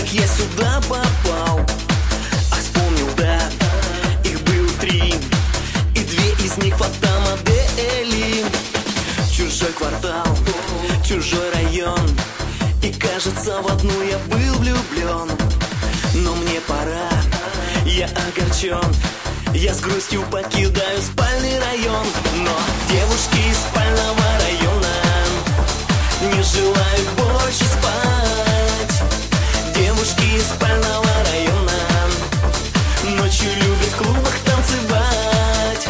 я сюда попал. А вспомнил, да, их было 3, и 2 из них фотомодели. Чужой квартал, чужой район, и кажется, в одну я был влюблен. Но мне пора, я огорчен, я с грустью покидаю спальный район. Но девушки из спального района не желают больше спать. Девушки из спального района ночью любят в клубах танцевать.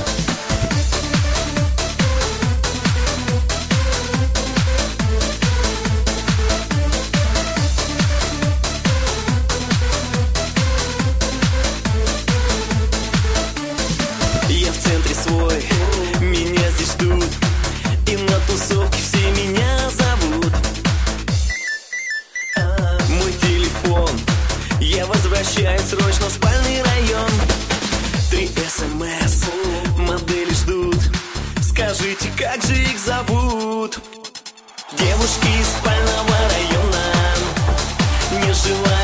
Я в центре свой, меня здесь ждут, и на тусовке все меня зовут. Мой телефон, я возвращаюсь срочно в спальный район. 3 СМС, модели ждут, скажите, как же их зовут? Девушки из спального района не желают